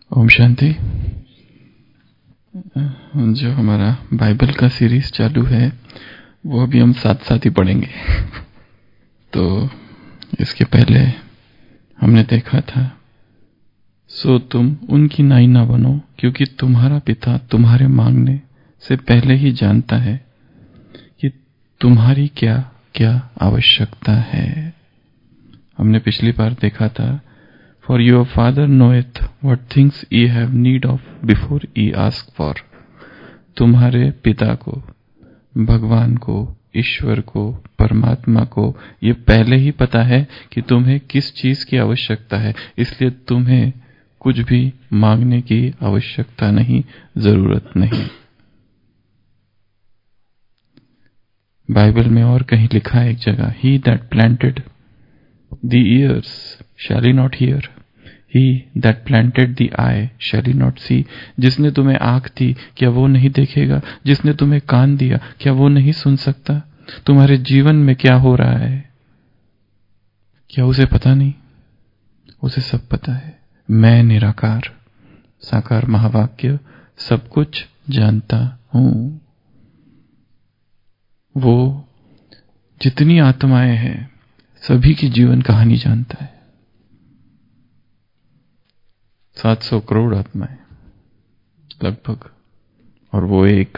ओम शांति। जो हमारा बाइबल का सीरीज चालू है वो अभी हम साथ साथ ही पढ़ेंगे। तो इसके पहले हमने देखा था, सो तुम उनकी नाई ना बनो, क्योंकि तुम्हारा पिता तुम्हारे मांगने से पहले ही जानता है कि तुम्हारी क्या क्या आवश्यकता है। हमने पिछली बार देखा था, For your Father knoweth what things ye have need of before ye ask for. तुम्हारे पिता को, भगवान को, ईश्वर को, परमात्मा को ये पहले ही पता है कि तुम्हें किस चीज की आवश्यकता है, इसलिए तुम्हें कुछ भी मांगने की आवश्यकता नहीं, जरूरत नहीं। बाइबल में और कहीं लिखा है एक जगह, He that planted the ears shall he not hear, He that planted the eye shall he not see. जिसने तुम्हें आँख दी क्या वो नहीं देखेगा? जिसने तुम्हें कान दिया क्या वो नहीं सुन सकता? तुम्हारे जीवन में क्या हो रहा है क्या उसे पता नहीं? उसे सब पता है। मैं निराकार साकार महावाक्य सब कुछ जानता हूं। वो जितनी आत्माएं हैं सभी की जीवन कहानी जानता है। 700 करोड़ आत्माएं लगभग, और वो एक,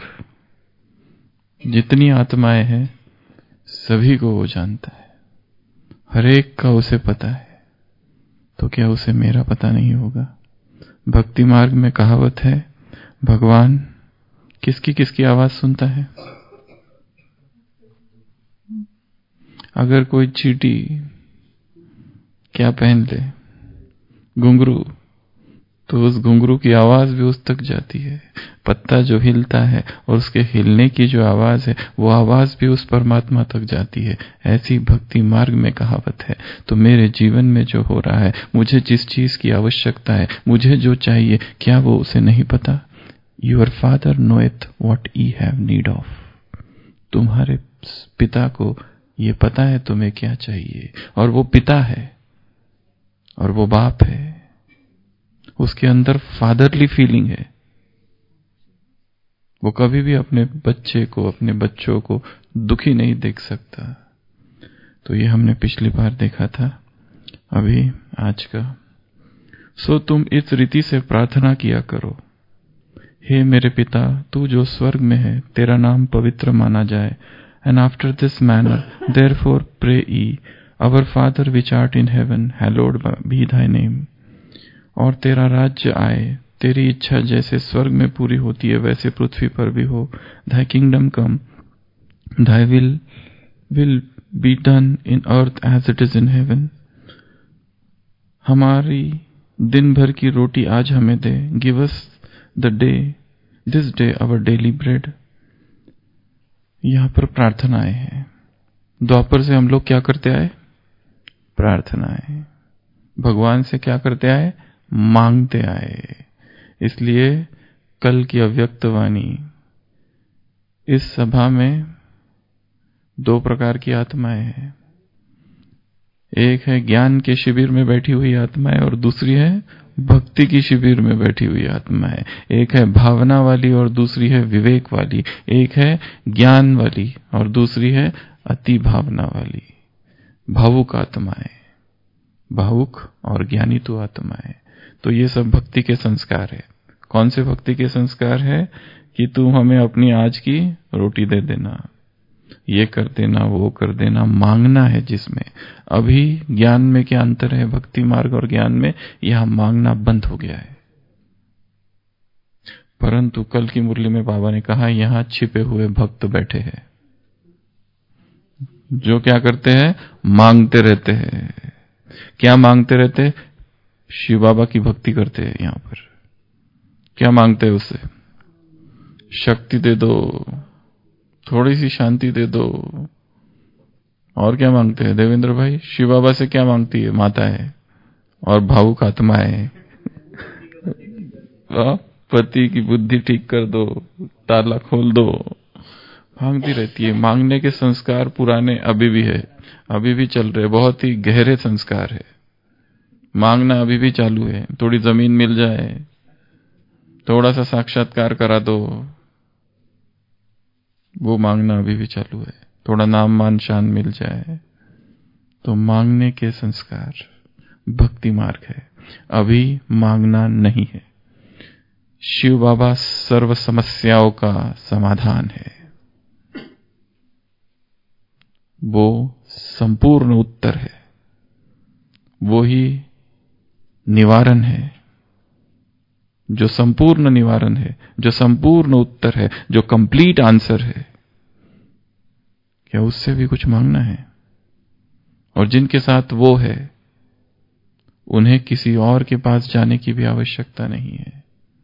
जितनी आत्माएं हैं सभी को वो जानता है, हर एक का उसे पता है। तो क्या उसे मेरा पता नहीं होगा? भक्ति मार्ग में कहावत है, भगवान किसकी किसकी आवाज सुनता है? अगर कोई चींटी क्या पहन ले, घुंघरू, तो उस घुंघरू की आवाज भी उस तक जाती है। पत्ता जो हिलता है और उसके हिलने की जो आवाज है वो आवाज भी उस परमात्मा तक जाती है। ऐसी भक्ति मार्ग में कहावत है। तो मेरे जीवन में जो हो रहा है, मुझे जिस चीज की आवश्यकता है, मुझे जो चाहिए, क्या वो उसे नहीं पता? Your father knoweth what you have need of. तुम्हारे पिता को ये पता है तुम्हें क्या चाहिए, और वो पिता है और वो बाप है। उसके अंदर फादरली फीलिंग है। वो कभी भी अपने बच्चे को, अपने बच्चों को दुखी नहीं देख सकता। तो ये हमने पिछली बार देखा था। अभी आज का, सो तुम इस रीति से प्रार्थना किया करो, हे मेरे पिता तू जो स्वर्ग में है, तेरा नाम पवित्र माना जाए। And after this manner therefore pray ye, our father which art in heaven, hallowed be thy name. और तेरा राज्य आए, तेरी इच्छा जैसे स्वर्ग में पूरी होती है वैसे पृथ्वी पर भी हो। Thy kingdom come, thy will be done in earth as it is in heaven. हमारी दिन भर की रोटी आज हमें दे। Give us this day our daily bread. यहाँ पर प्रार्थनाएं हैं। द्वापर से हम लोग क्या करते आए? प्रार्थनाएं। भगवान से क्या करते आए? मांगते आए। इसलिए कल की अव्यक्त वाणी, इस सभा में 2 प्रकार की आत्माएं हैं। एक है ज्ञान के शिविर में बैठी हुई आत्माएं और दूसरी है भक्ति की शिविर में बैठी हुई आत्माएं। एक है भावना वाली और दूसरी है विवेक वाली। एक है ज्ञान वाली और दूसरी है अति भावना वाली। भावुक आत्माएं, भावुक और ज्ञानी तो आत्माएं। तो ये सब भक्ति के संस्कार है। कौन से भक्ति के संस्कार है? कि तू हमें अपनी आज की रोटी दे देना, ये कर देना, वो कर देना, मांगना है जिसमें। अभी ज्ञान में क्या अंतर है? भक्ति मार्ग और ज्ञान में यहां मांगना बंद हो गया है। परंतु कल की मुरली में बाबा ने कहा, यहां छिपे हुए भक्त बैठे हैं जो क्या करते हैं? मांगते रहते हैं। क्या मांगते रहते? शिव बाबा की भक्ति करते हैं। यहां पर क्या मांगते हैं? उससे शक्ति दे दो, थोड़ी सी शांति दे दो। और क्या मांगते हैं देवेंद्र भाई? शिव बाबा से क्या मांगती है? माता है और भावुक आत्माएं। पति की बुद्धि ठीक कर दो, ताला खोल दो, मांगती रहती है। मांगने के संस्कार पुराने अभी भी है, अभी भी चल रहे, बहुत ही गहरे संस्कार है। मांगना अभी भी चालू है। थोड़ी जमीन मिल जाए, थोड़ा सा साक्षात्कार करा दो, वो मांगना अभी भी चालू है। थोड़ा नाम मान शान मिल जाए तो मांगने के संस्कार भक्ति मार्ग है, अभी मांगना नहीं है। शिव बाबा सर्व समस्याओं का समाधान है, वो संपूर्ण उत्तर है, वो ही निवारण है, जो संपूर्ण निवारण है, जो संपूर्ण उत्तर है, जो कंप्लीट आंसर है। क्या उससे भी कुछ मांगना है? और जिनके साथ वो है उन्हें किसी और के पास जाने की भी आवश्यकता नहीं है।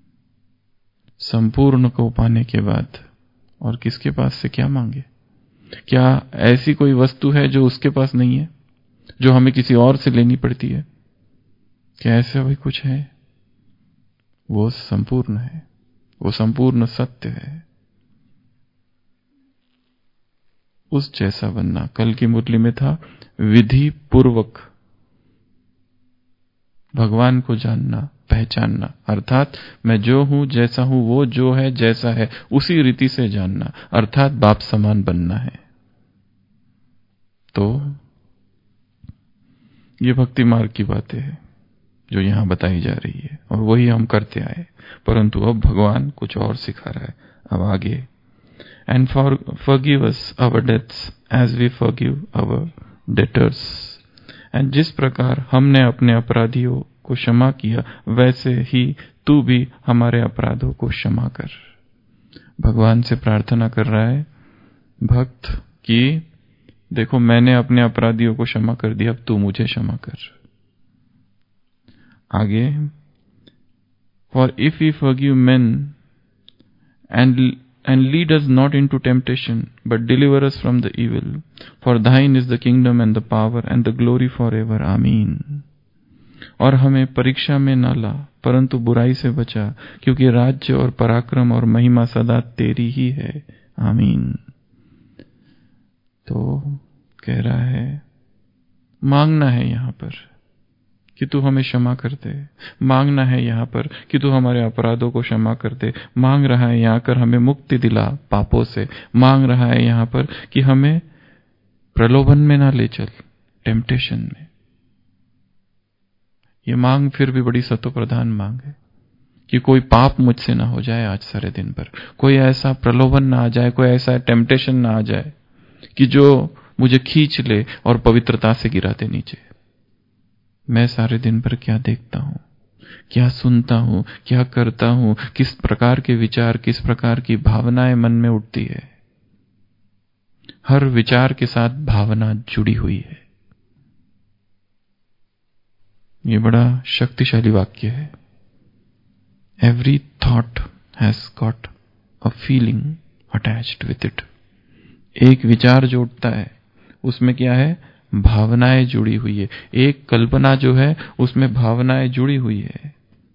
संपूर्ण को पाने के बाद और किसके पास से क्या मांगे? क्या ऐसी कोई वस्तु है जो उसके पास नहीं है, जो हमें किसी और से लेनी पड़ती है? क्या ऐसा भी कुछ है? वो संपूर्ण है, वो संपूर्ण सत्य है। उस जैसा बनना। कल की मुरली में था विधि पूर्वक भगवान को जानना, पहचानना, अर्थात मैं जो हूं, जैसा हूं, वो जो है, जैसा है, उसी रीति से जानना, अर्थात बाप समान बनना है। तो ये भक्ति मार्ग की बातें हैं जो यहां बताई जा रही है, और वही हम करते आए, परंतु अब भगवान कुछ और सिखा रहा है। अब आगे, and forgive us our debts as we forgive our debtors। And जिस प्रकार हमने अपने अपराधियों को क्षमा किया, वैसे ही तू भी हमारे अपराधों को क्षमा कर। भगवान से प्रार्थना कर रहा है भक्त कि देखो मैंने अपने अपराधियों को क्षमा कर दिया, अब तू मुझे क्षमा कर। आगे, for if we forgive men and lead us not into temptation, but deliver us from the evil. For thine is the kingdom and the power and the glory forever. Amen। और हमें परीक्षा में न ला, परंतु बुराई से बचा, क्योंकि राज्य और पराक्रम और महिमा सदा तेरी ही है। आमीन। तो कह रहा है मांगना है यहां पर कि तू हमें क्षमा कर दे, मांगना है यहां पर कि तू हमारे अपराधों को क्षमा कर दे, मांग रहा है यहां कर हमें मुक्ति दिला पापों से, मांग रहा है यहां पर कि हमें प्रलोभन में ना ले चल, टेम्पटेशन में। ये मांग फिर भी बड़ी सतो प्रधान मांग है कि कोई पाप मुझसे ना हो जाए आज सारे दिन भर, कोई ऐसा प्रलोभन ना आ जाए, कोई ऐसा टेम्पटेशन ना आ जाए कि जो मुझे खींच ले और पवित्रता से गिरा दे नीचे। मैं सारे दिन भर क्या देखता हूं, क्या सुनता हूं, क्या करता हूं, किस प्रकार के विचार, किस प्रकार की भावनाएं मन में उठती है। हर विचार के साथ भावना जुड़ी हुई है। ये बड़ा शक्तिशाली वाक्य है। Every thought has got a feeling attached with it. एक विचार जो उठता है उसमें क्या है? भावनाएं जुड़ी हुई है। एक कल्पना जो है उसमें भावनाएं जुड़ी हुई है।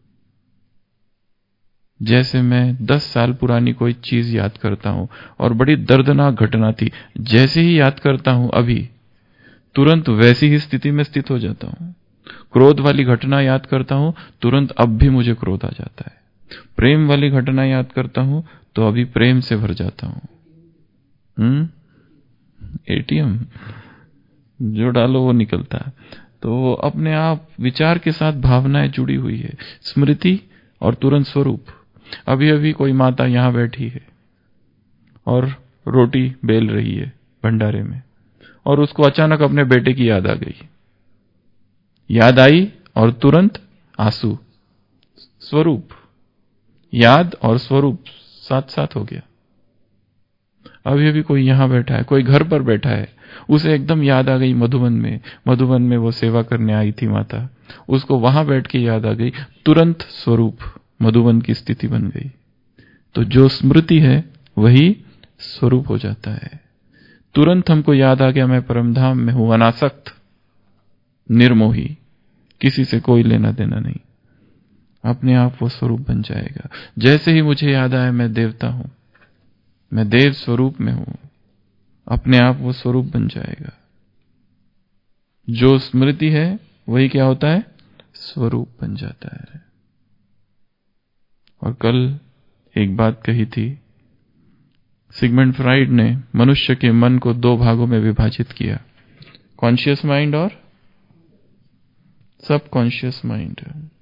जैसे मैं 10 साल पुरानी कोई चीज याद करता हूं और बड़ी दर्दनाक घटना थी, जैसे ही याद करता हूं अभी तुरंत वैसी ही स्थिति में स्थित हो जाता हूं। क्रोध वाली घटना याद करता हूं, तुरंत अब भी मुझे क्रोध आ जाता है। प्रेम वाली घटना याद करता हूं तो अभी प्रेम से भर जाता हूं। एटीएम जो डालो वो निकलता है। तो अपने आप विचार के साथ भावनाएं जुड़ी हुई है, स्मृति और तुरंत स्वरूप। अभी अभी कोई माता यहां बैठी है और रोटी बेल रही है भंडारे में, और उसको अचानक अपने बेटे की याद आ गई, याद आई और तुरंत आंसू। स्वरूप, याद और स्वरूप साथ साथ हो गया। अभी अभी कोई यहां बैठा है, कोई घर पर बैठा है, उसे एकदम याद आ गई मधुबन में वो सेवा करने आई थी माता, उसको वहां बैठ के याद आ गई, तुरंत स्वरूप मधुबन की स्थिति बन गई। तो जो स्मृति है वही स्वरूप हो जाता है। तुरंत हमको याद आ गया मैं परमधाम में हूं, अनासक्त, निर्मोही, किसी से कोई लेना देना नहीं। अपने आप वो स्वरूप बन जाएगा। जैसे ही मुझे याद आया मैं देवता हूं, मैं देव स्वरूप में हूं, अपने आप वो स्वरूप बन जाएगा। जो स्मृति है वही क्या होता है? स्वरूप बन जाता है। और कल एक बात कही थी, सिगमंड फ्राइड ने मनुष्य के मन को दो भागों में विभाजित किया, कॉन्शियस माइंड और सबकॉन्शियस माइंड।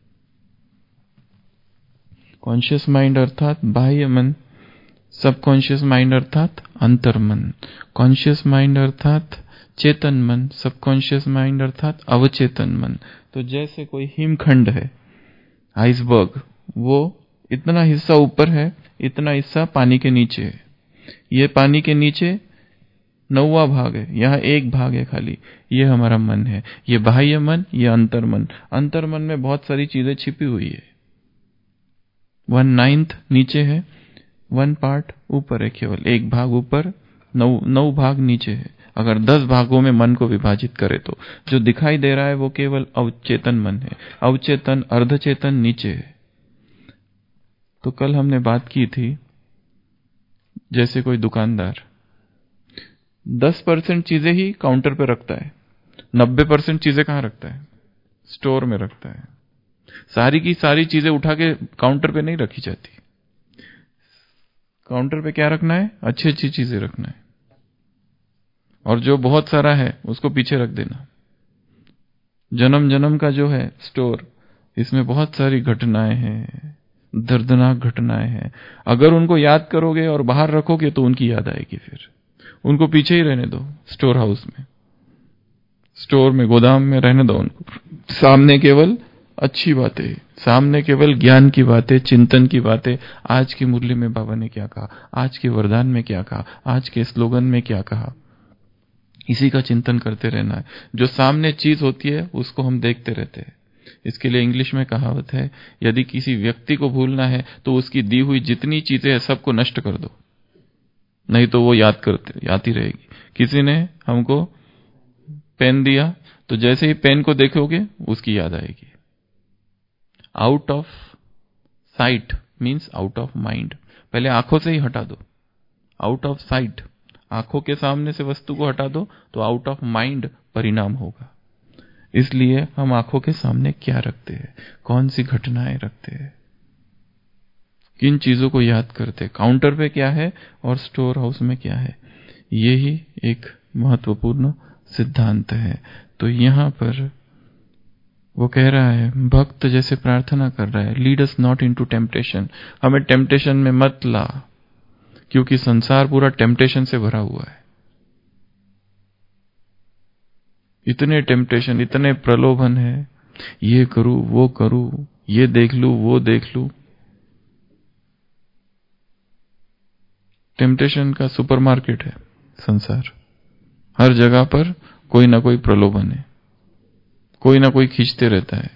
कॉन्शियस माइंड अर्थात बाह्य मन, सबकॉन्शियस माइंड अर्थात अंतर्मन। कॉन्शियस माइंड अर्थात चेतन मन, सबकॉन्शियस माइंड अर्थात अवचेतन मन। तो जैसे कोई हिमखंड है, आइसबर्ग, वो इतना हिस्सा ऊपर है, इतना हिस्सा पानी के नीचे है। ये पानी के नीचे 9वां भाग है, यहाँ एक भाग है खाली, ये हमारा मन है। ये बाह्य मन, ये अंतर्मन। अंतर्मन में बहुत सारी चीजें छिपी हुई है। 1/9 नीचे है, 1 पार्ट ऊपर है, केवल एक भाग ऊपर, 9 भाग नीचे है। अगर 10 भागों में मन को विभाजित करे तो जो दिखाई दे रहा है वो केवल अवचेतन मन है। अवचेतन, अर्धचेतन नीचे है। तो कल हमने बात की थी, जैसे कोई दुकानदार 10% चीजें ही काउंटर पे रखता है, 90% चीजें कहां रखता है? स्टोर में रखता है। सारी की सारी चीजें उठा के काउंटर पे नहीं रखी जाती। काउंटर पे क्या रखना है? अच्छी अच्छी चीजें रखना है, और जो बहुत सारा है उसको पीछे रख देना। जन्म जन्म का जो है स्टोर, इसमें बहुत सारी घटनाएं हैं, दर्दनाक घटनाएं हैं। अगर उनको याद करोगे और बाहर रखोगे तो उनकी याद आएगी। फिर उनको पीछे ही रहने दो, स्टोर हाउस में, स्टोर में, गोदाम में रहने दो उनको। सामने केवल अच्छी बातें, सामने केवल ज्ञान की बातें, चिंतन की बातें। आज की मुरली में बाबा ने क्या कहा, आज के वरदान में क्या कहा, आज के स्लोगन में क्या कहा, इसी का चिंतन करते रहना है। जो सामने चीज होती है उसको हम देखते रहते हैं। इसके लिए इंग्लिश में कहावत है, यदि किसी व्यक्ति को भूलना है तो उसकी दी हुई जितनी चीजें हैं सबको नष्ट कर दो, नहीं तो वो आती रहेगी। किसी ने हमको पेन दिया तो जैसे ही पेन को देखोगे उसकी याद आएगी। Out of sight means out of mind. पहले आंखों से ही हटा दो, आउट ऑफ साइट, आंखों के सामने से वस्तु को हटा दो तो आउट ऑफ माइंड परिणाम होगा। इसलिए हम आंखों के सामने क्या रखते हैं, कौन सी घटनाएं रखते हैं, किन चीजों को याद करते हैं, काउंटर पे क्या है और स्टोर हाउस में क्या है, यही एक महत्वपूर्ण सिद्धांत है। तो यहां पर वो कह रहा है, भक्त जैसे प्रार्थना कर रहा है, lead us not into temptation, हमें टेम्पटेशन में मत ला, क्योंकि संसार पूरा टेम्पटेशन से भरा हुआ है। इतने टेम्पटेशन, इतने प्रलोभन है, ये करूं वो करूं, ये देख लूं वो देख लूं। टेम्पटेशन का सुपरमार्केट है संसार। हर जगह पर कोई ना कोई प्रलोभन है, कोई ना कोई खींचते रहता है,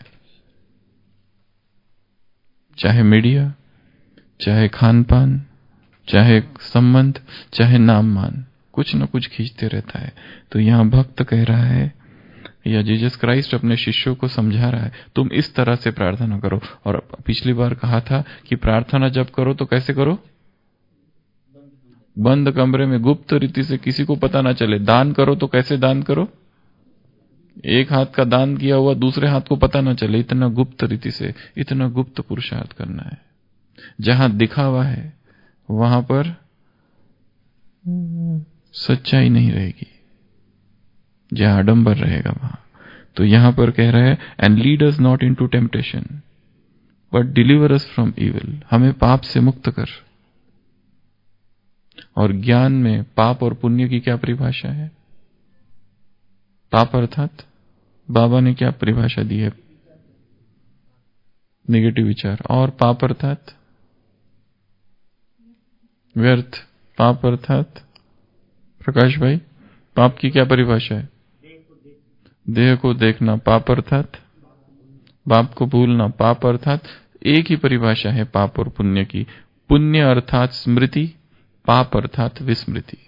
चाहे मीडिया, चाहे खान पान, चाहे संबंध, चाहे नाम मान, कुछ ना कुछ खींचते रहता है। तो यहां भक्त कह रहा है, या जीसस क्राइस्ट अपने शिष्यों को समझा रहा है, तुम इस तरह से प्रार्थना करो। और पिछली बार कहा था कि प्रार्थना जब करो तो कैसे करो? बंद कमरे में, गुप्त रीति से, किसी को पता ना चले। दान करो तो कैसे दान करो? एक हाथ का दान किया हुआ दूसरे हाथ को पता ना चले, इतना गुप्त रीति से, इतना गुप्त पुरुषार्थ करना है। जहां दिखावा है वहां पर सच्चाई नहीं रहेगी, जहां आडंबर रहेगा वहां। तो यहां पर कह रहा है, and lead us not into temptation but deliver us from evil, हमें पाप से मुक्त कर। और ज्ञान में पाप और पुण्य की क्या परिभाषा है? पाप अर्थात बाबा ने क्या परिभाषा दी है? नेगेटिव विचार। और पाप अर्थात व्यर्थ। पाप अर्थात प्रकाश भाई, पाप की क्या परिभाषा है? देह को देखना। पाप अर्थात बाप को भूलना। पाप अर्थात एक ही परिभाषा है पाप और पुण्य की। पुण्य अर्थात स्मृति, पाप अर्थात विस्मृति।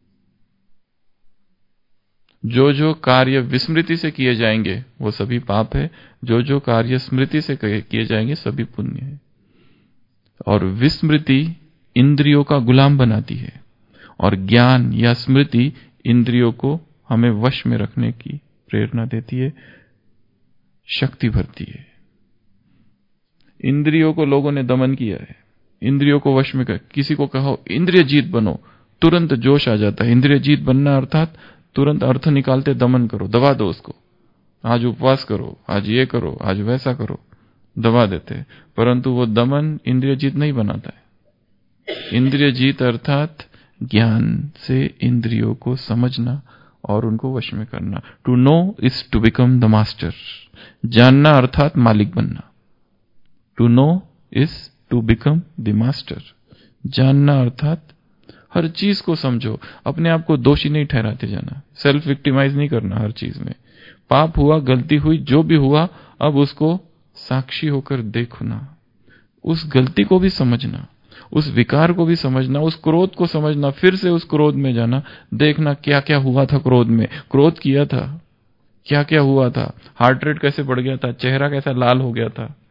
जो जो कार्य विस्मृति से किए जाएंगे वो सभी पाप है, जो जो कार्य स्मृति से किए जाएंगे सभी पुण्य है। और विस्मृति इंद्रियों का गुलाम बनाती है, और ज्ञान या स्मृति इंद्रियों को हमें वश में रखने की प्रेरणा देती है, शक्ति भरती है। इंद्रियों को लोगों ने दमन किया है, इंद्रियों को वश में कर। किसी को कहो इंद्रिय जीत बनो, तुरंत जोश आ जाता है। इंद्रिय जीत बनना अर्थात तुरंत अर्थ निकालते दमन करो, दबा दो उसको। आज उपवास करो, आज ये करो, आज वैसा करो, दबा देते। परंतु वो दमन इंद्रिय जीत नहीं बनाता है। इंद्रिय जीत अर्थात ज्ञान से इंद्रियों को समझना और उनको वश में करना। To know is to become the master. जानना अर्थात मालिक बनना। To know is to become the master. जानना अर्थात हर चीज को समझो, अपने आप को दोषी नहीं ठहराते जाना, सेल्फ विक्टिमाइज नहीं करना हर चीज में। पाप हुआ, गलती हुई, जो भी हुआ, अब उसको साक्षी होकर देखना, उस गलती को भी समझना, उस विकार को भी समझना, उस क्रोध को समझना, फिर से उस क्रोध में जाना, देखना क्या क्या हुआ था क्रोध में, क्रोध किया था, क्या क्या हुआ था, हार्ट रेट कैसे बढ़ गया था, चेहरा कैसा लाल हो गया था,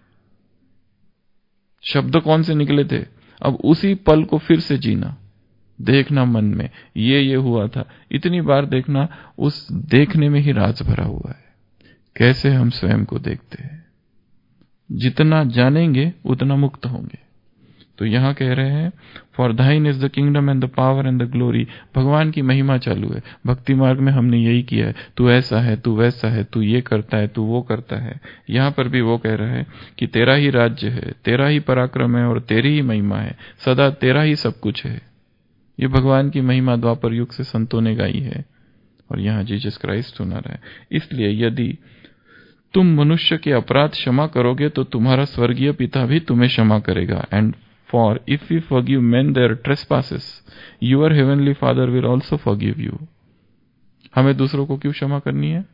शब्द कौन से निकले थे। अब उसी पल को फिर से जीना, देखना मन में ये हुआ था, इतनी बार देखना। उस देखने में ही राज भरा हुआ है, कैसे हम स्वयं को देखते हैं। जितना जानेंगे उतना मुक्त होंगे। तो यहां कह रहे हैं for thine is the kingdom and the power and the glory. भगवान की महिमा चालू है भक्ति मार्ग में, हमने यही किया है। तू ऐसा है, तू वैसा है, तू ये करता है, तू वो करता है। यहां पर भी वो कह रहा है कि तेरा ही राज्य है, तेरा ही पराक्रम है और तेरी ही महिमा है, सदा तेरा ही सब कुछ है। ये भगवान की महिमा द्वापर युग से संतों ने गाई है और यहां जीसस क्राइस्ट सुना रहा है। इसलिए यदि तुम मनुष्य के अपराध क्षमा करोगे तो तुम्हारा स्वर्गीय पिता भी तुम्हें क्षमा करेगा। And for if you forgive men their trespasses, your heavenly father will also forgive you. हमें दूसरों को क्यों क्षमा करनी है?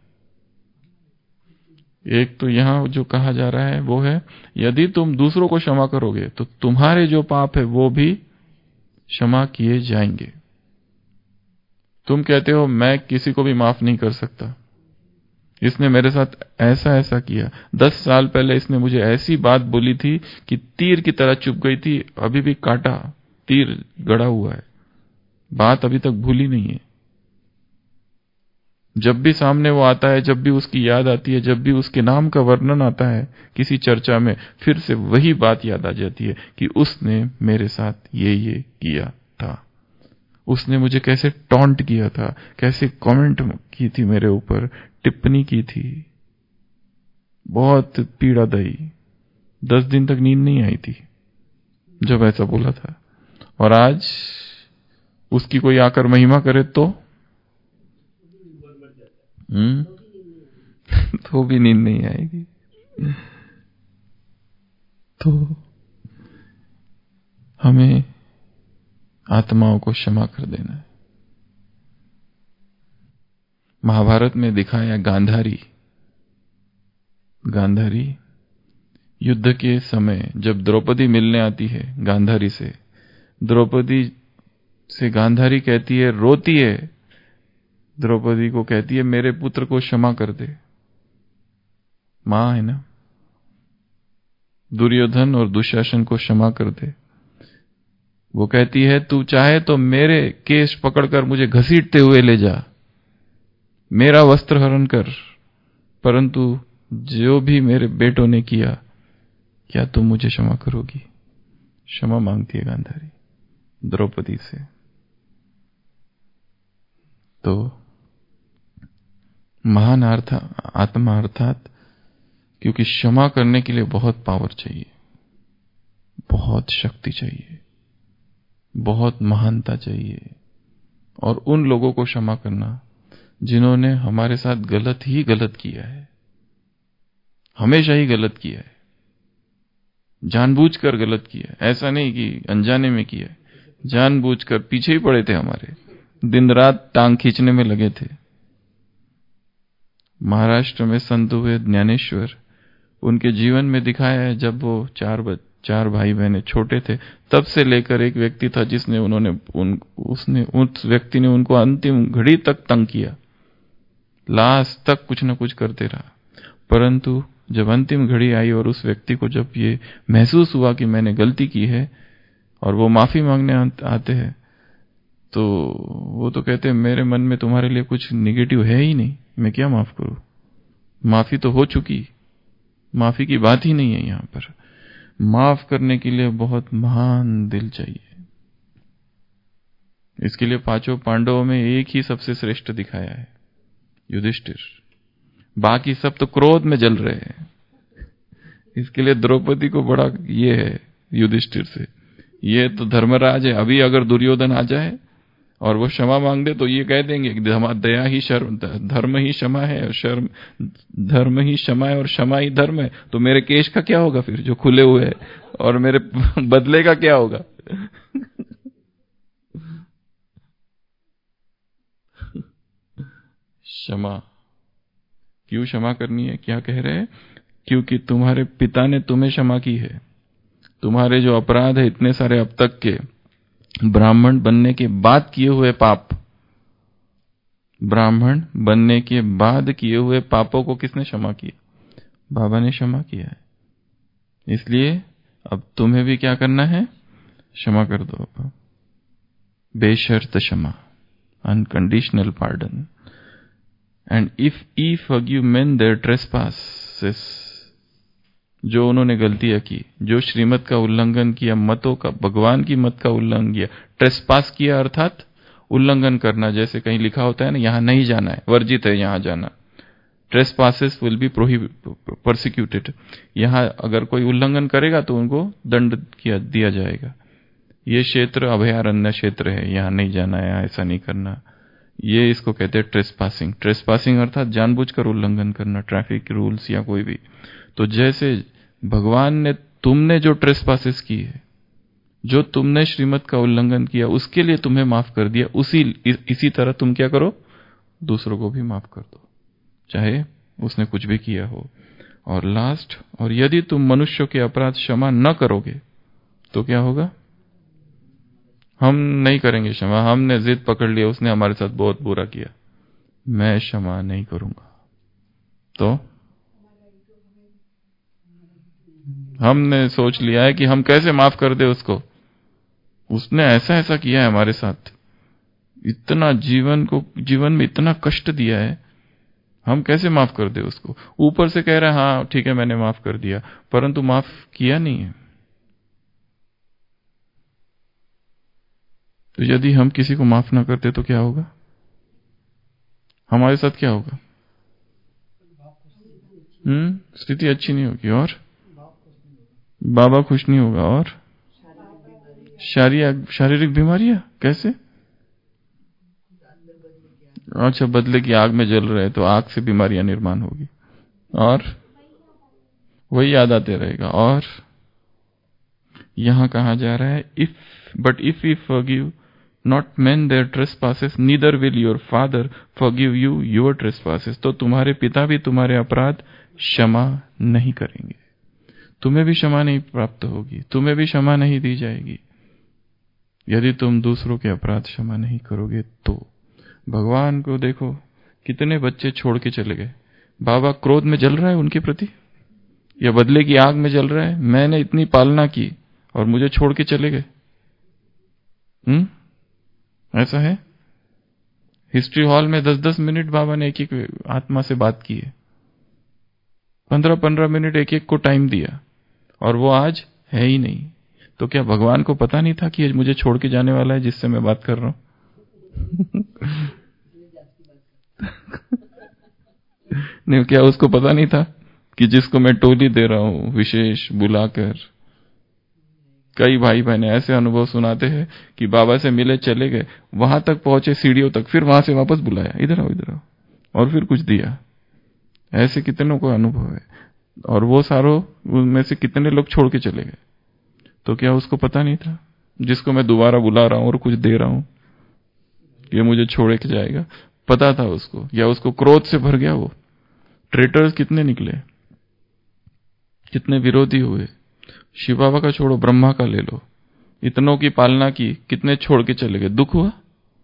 एक तो यहां जो कहा जा रहा है वो है यदि तुम दूसरों को क्षमा करोगे तो तुम्हारे जो पाप है वो भी क्षमा किए जाएंगे। तुम कहते हो मैं किसी को भी माफ नहीं कर सकता, इसने मेरे साथ ऐसा ऐसा किया, 10 साल पहले इसने मुझे ऐसी बात बोली थी कि तीर की तरह चुभ गई थी, अभी भी कांटा तीर गड़ा हुआ है, बात अभी तक भूली नहीं है। जब भी सामने वो आता है, जब भी उसकी याद आती है, जब भी उसके नाम का वर्णन आता है किसी चर्चा में, फिर से वही बात याद आ जाती है कि उसने मेरे साथ ये किया था, उसने मुझे कैसे टॉन्ट किया था, कैसे कमेंट की थी मेरे ऊपर, टिप्पणी की थी, बहुत पीड़ादायी। 10 दिन तक नींद नहीं आई थी जब ऐसा बोला था। और आज उसकी कोई आकर महिमा करे तो तो भी नींद नहीं आएगी। तो हमें आत्माओं को क्षमा कर देना है। महाभारत में दिखाया गांधारी युद्ध के समय जब द्रौपदी मिलने आती है गांधारी से, द्रौपदी से गांधारी कहती है, रोती है, द्रौपदी को कहती है मेरे पुत्र को क्षमा कर दे। मां है ना, दुर्योधन और दुशासन को क्षमा कर दे। वो कहती है तू चाहे तो मेरे केश पकड़कर मुझे घसीटते हुए ले जा, मेरा वस्त्र हरण कर, परंतु जो भी मेरे बेटों ने किया, क्या तुम मुझे क्षमा करोगी? क्षमा मांगती है गांधारी द्रौपदी से। तो महान आत्मा अर्थात, क्योंकि क्षमा करने के लिए बहुत पावर चाहिए, बहुत शक्ति चाहिए, बहुत महानता चाहिए। और उन लोगों को क्षमा करना जिन्होंने हमारे साथ गलत किया है, हमेशा ही गलत किया है, जानबूझकर गलत किया है, ऐसा नहीं कि अनजाने में किया है, जानबूझकर पीछे ही पड़े थे हमारे, दिन रात टांग खींचने में लगे थे। महाराष्ट्र में संत हुए ज्ञानेश्वर, उनके जीवन में दिखाया है जब वो चार भाई बहने छोटे थे, तब से लेकर एक व्यक्ति था जिसने उस व्यक्ति ने उनको अंतिम घड़ी तक तंग किया, लास्ट तक कुछ न कुछ करते रहा। परंतु जब अंतिम घड़ी आई और उस व्यक्ति को जब ये महसूस हुआ कि मैंने गलती की है और वो माफी मांगने आते हैं, तो वो तो कहते हैं मेरे मन में तुम्हारे लिए कुछ निगेटिव है ही नहीं, मैं क्या माफ करूं, माफी तो हो चुकी, माफी की बात ही नहीं है यहां पर। माफ करने के लिए बहुत महान दिल चाहिए। इसके लिए पांचों पांडवों में एक ही सबसे श्रेष्ठ दिखाया है, युधिष्ठिर। बाकी सब तो क्रोध में जल रहे हैं। इसके लिए द्रौपदी को बड़ा ये है युधिष्ठिर से, ये तो धर्मराज है। अभी अगर दुर्योधन आ जाए और वो क्षमा मांग दे तो ये कह देंगे कि दया ही शर्म, धर्म ही क्षमा है और शर्म, धर्म ही क्षमा है और क्षमा ही धर्म है। तो मेरे केश का क्या होगा फिर जो खुले हुए हैं, और मेरे बदले का क्या होगा? क्षमा क्यों क्षमा करनी है? क्या कह रहे हैं? क्योंकि तुम्हारे पिता ने तुम्हें क्षमा की है। तुम्हारे जो अपराध है इतने सारे अब तक के, ब्राह्मण बनने के बाद किए हुए पाप, ब्राह्मण बनने के बाद किए हुए पापों को किसने क्षमा किया? बाबा ने क्षमा किया है। इसलिए अब तुम्हें भी क्या करना है? क्षमा कर दो। बेशर्त क्षमा, unconditional pardon. And if ye forgive men their trespasses, जो उन्होंने गलतियां की, जो श्रीमत का उल्लंघन किया, मतों का, भगवान की मत का उल्लंघन किया, ट्रेसपास किया अर्थात उल्लंघन करना। जैसे कहीं लिखा होता है ना, यहां नहीं जाना है, वर्जित है यहां जाना। Trespasses will be persecuted. यहां अगर कोई उल्लंघन करेगा तो उनको दंड दिया जाएगा। ये क्षेत्र अभयारण्य क्षेत्र है, यहां नहीं जाना है, ऐसा नहीं करना। ये इसको कहते हैं ट्रेसपासिंग। ट्रेसपासिंग अर्थात जानबूझकर उल्लंघन करना, ट्रैफिक रूल्स या कोई भी। तो जैसे भगवान ने तुमने जो ट्रेसपासेस की है, जो तुमने श्रीमत का उल्लंघन किया, उसके लिए तुम्हें माफ कर दिया। इसी तरह तुम क्या करो? दूसरों को भी माफ कर दो, चाहे उसने कुछ भी किया हो। और लास्ट, और यदि तुम मनुष्यों के अपराध क्षमा न करोगे तो क्या होगा? हम नहीं करेंगे क्षमा, हमने जिद पकड़ लिया, उसने हमारे साथ बहुत बुरा किया, मैं क्षमा नहीं करूंगा। तो हमने सोच लिया है कि हम कैसे माफ कर दे उसको, उसने ऐसा ऐसा किया है हमारे साथ, इतना जीवन में इतना कष्ट दिया है, हम कैसे माफ कर दे उसको। ऊपर से कह रहा है हाँ ठीक है मैंने माफ कर दिया, परंतु माफ किया नहीं है। तो यदि हम किसी को माफ ना करते तो क्या होगा? हमारे साथ क्या होगा? स्थिति अच्छी नहीं होगी, और बाबा खुश नहीं होगा, और शारीरिक बीमारियां कैसे? अच्छा, बदले की आग में जल रहे तो आग से बीमारियां निर्माण होगी, और वही याद आते रहेगा। और यहां कहा जा रहा है but if you forgive not men their trespasses neither will your father forgive you your trespasses. तो तुम्हारे पिता भी तुम्हारे अपराध क्षमा नहीं करेंगे, तुम्हें भी क्षमा नहीं प्राप्त होगी, तुम्हें भी क्षमा नहीं दी जाएगी यदि तुम दूसरों के अपराध क्षमा नहीं करोगे। तो भगवान को देखो, कितने बच्चे छोड़ के चले गए। बाबा क्रोध में जल रहा है उनके प्रति, या बदले की आग में जल रहा है? मैंने इतनी पालना की और मुझे छोड़ के चले गए। ऐसा है? हिस्ट्री हॉल में 10-10 मिनट बाबा ने एक एक आत्मा से बात की है, 15-15 मिनट एक एक को टाइम दिया, और वो आज है ही नहीं। तो क्या भगवान को पता नहीं था कि मुझे छोड़ के जाने वाला है जिससे मैं बात कर रहा हूं? नहीं, क्या उसको पता नहीं था कि जिसको मैं टोली दे रहा हूं विशेष बुलाकर? कई भाई बहने ऐसे अनुभव सुनाते हैं कि बाबा से मिले, चले गए, वहां तक पहुंचे सीढ़ियों तक, फिर वहां से वापस बुलाया, इधर आओ, और फिर कुछ दिया। ऐसे कितनों को अनुभव है, और वो सारों उनमें से कितने लोग छोड़ के चले गए। तो क्या उसको पता नहीं था जिसको मैं दोबारा बुला रहा हूं और कुछ दे रहा हूं ये मुझे छोड़ के जाएगा? पता था उसको, या उसको क्रोध से भर गया? वो ट्रेटर्स कितने निकले, कितने विरोधी हुए। शिव बाबा का छोड़ो, ब्रह्मा का ले लो, इतनों की पालना की, कितने छोड़ के चले गए। दुख हुआ,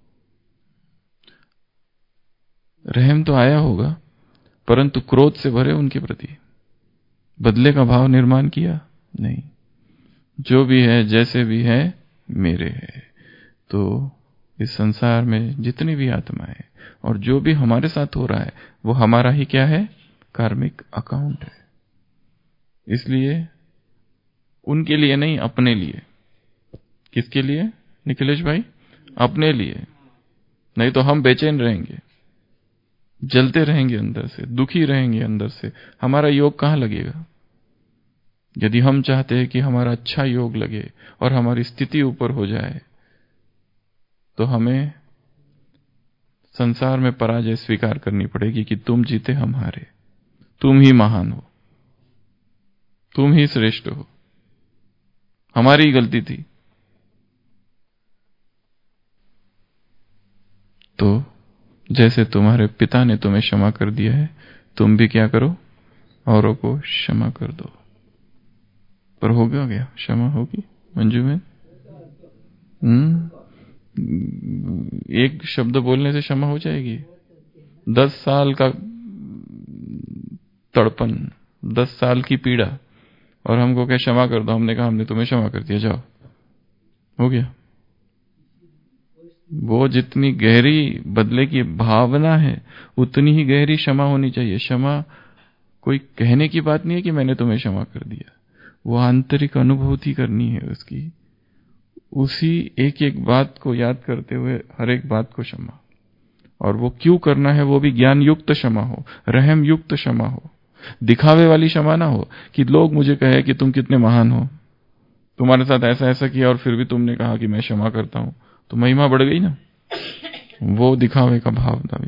रहम तो आया होगा, परंतु क्रोध से भरे उनके प्रति, बदले का भाव निर्माण किया नहीं। जो भी है जैसे भी है मेरे है। तो इस संसार में जितनी भी आत्माएं और जो भी हमारे साथ हो रहा है वो हमारा ही क्या है? कार्मिक अकाउंट है। इसलिए उनके लिए नहीं, अपने लिए। किसके लिए निखिलेश भाई? अपने लिए। नहीं तो हम बेचैन रहेंगे, जलते रहेंगे अंदर से, दुखी रहेंगे अंदर से, हमारा योग कहां लगेगा? यदि हम चाहते हैं कि हमारा अच्छा योग लगे और हमारी स्थिति ऊपर हो जाए, तो हमें संसार में पराजय स्वीकार करनी पड़ेगी कि तुम जीते हम हारे, तुम ही महान हो, तुम ही श्रेष्ठ हो, हमारी ही गलती थी। तो जैसे तुम्हारे पिता ने तुम्हें क्षमा कर दिया है, तुम भी क्या करो? औरों को क्षमा कर दो। पर हो गया, क्षमा होगी मंजू में? एक शब्द बोलने से क्षमा हो जाएगी? 10 साल का तड़पन, 10 साल की पीड़ा, और हमको क्या क्षमा कर दो? हमने कहा हमने तुम्हें क्षमा कर दिया, जाओ, हो गया। वो जितनी गहरी बदले की भावना है, उतनी ही गहरी क्षमा होनी चाहिए। क्षमा कोई कहने की बात नहीं है कि मैंने तुम्हें क्षमा कर दिया, वो आंतरिक अनुभूति करनी है उसकी। उसी एक एक बात को याद करते हुए हर एक बात को क्षमा, और वो क्यों करना है, वो भी ज्ञान युक्त क्षमा हो, रहम युक्त क्षमा हो, दिखावे वाली क्षमा ना हो कि लोग मुझे कहे कि तुम कितने महान हो, तुम्हारे साथ ऐसा ऐसा किया और फिर भी तुमने कहा कि मैं क्षमा करता हूं, तो महिमा बढ़ गई ना। वो दिखावे का भाव था।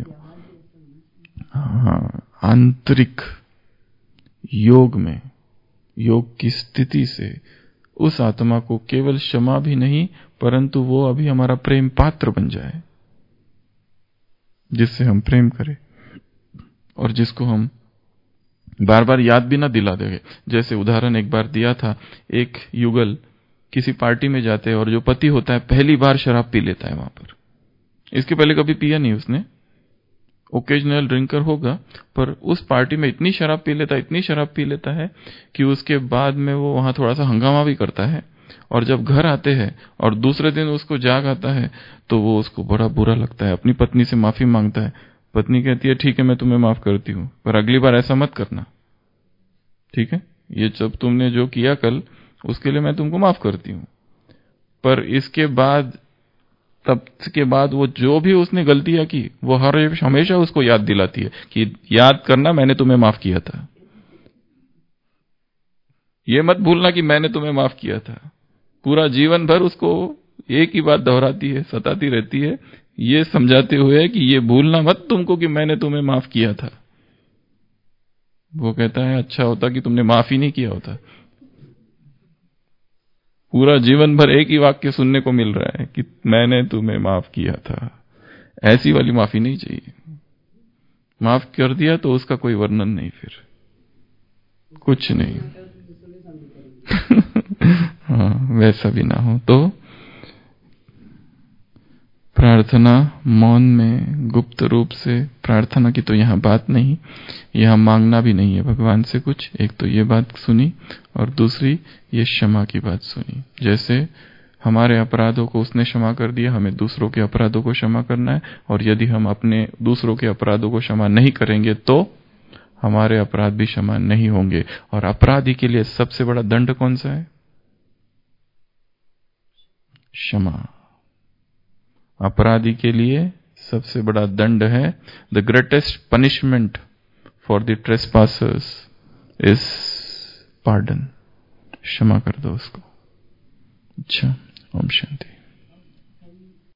हाँ, आंतरिक योग में, योग की स्थिति से उस आत्मा को केवल क्षमा भी नहीं, परंतु वो अभी हमारा प्रेम पात्र बन जाए, जिससे हम प्रेम करें और जिसको हम बार बार याद भी ना दिला देंगे। जैसे उदाहरण एक बार दिया था, एक युगल किसी पार्टी में जाते हैं और जो पति होता है पहली बार शराब पी लेता है वहां पर। इसके पहले कभी पिया नहीं उसने, ओकेजनल ड्रिंकर होगा, पर उस पार्टी में इतनी शराब पी लेता है कि उसके बाद में वो वहां थोड़ा सा हंगामा भी करता है, और जब घर आते हैं और दूसरे दिन उसको जाग आता है तो वो उसको बड़ा बुरा लगता है, अपनी पत्नी से माफी मांगता है। पत्नी कहती है ठीक है मैं तुम्हें माफ करती हूं, पर अगली बार ऐसा मत करना, ठीक है? ये जब तुमने जो किया कल, उसके लिए मैं तुमको माफ करती हूं, पर इसके बाद, तब के बाद वो जो भी उसने गलतियां की, वो हमेशा उसको याद दिलाती है कि याद करना मैंने तुम्हें माफ किया था, ये मत भूलना कि मैंने तुम्हें माफ किया था। पूरा जीवन भर उसको एक ही बात दोहराती है, सताती रहती है, ये समझाते हुए कि ये भूलना मत तुमको कि मैंने तुम्हें माफ किया था। वो कहता है अच्छा होता कि तुमने माफ ही नहीं किया होता। पूरा जीवन भर एक ही वाक्य सुनने को मिल रहा है कि मैंने तुम्हें माफ किया था। ऐसी वाली माफी नहीं चाहिए। माफ कर दिया तो उसका कोई वर्णन नहीं, फिर कुछ नहीं। हाँ, वैसा भी ना हो तो प्रार्थना मौन में, गुप्त रूप से प्रार्थना की तो यहाँ बात नहीं, यहाँ मांगना भी नहीं है भगवान से कुछ। एक तो ये बात सुनी, और दूसरी ये क्षमा की बात सुनी। जैसे हमारे अपराधों को उसने क्षमा कर दिया, हमें दूसरों के अपराधों को क्षमा करना है, और यदि हम अपने दूसरों के अपराधों को क्षमा नहीं करेंगे तो हमारे अपराध भी क्षमा नहीं होंगे। और अपराधी के लिए सबसे बड़ा दंड कौन सा है? क्षमा। अपराधी के लिए सबसे बड़ा दंड है, the greatest punishment for the trespassers is pardon. क्षमा कर दो उसको। अच्छा, ओम शांति।